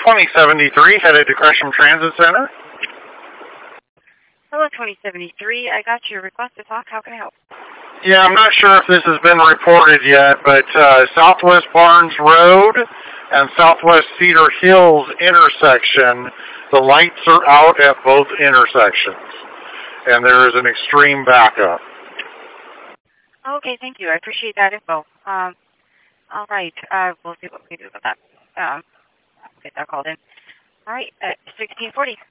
2073, headed to Gresham Transit Center. Hello, 2073. I got your request to talk. How can I help? Yeah, I'm not sure if this has been reported yet, but Southwest Barnes Road and Southwest Cedar Hills intersection, the lights are out at both intersections, and there is an extreme backup. Okay, thank you. I appreciate that info. All right, we'll see what we can do about that. Get that called in. All right, 1640.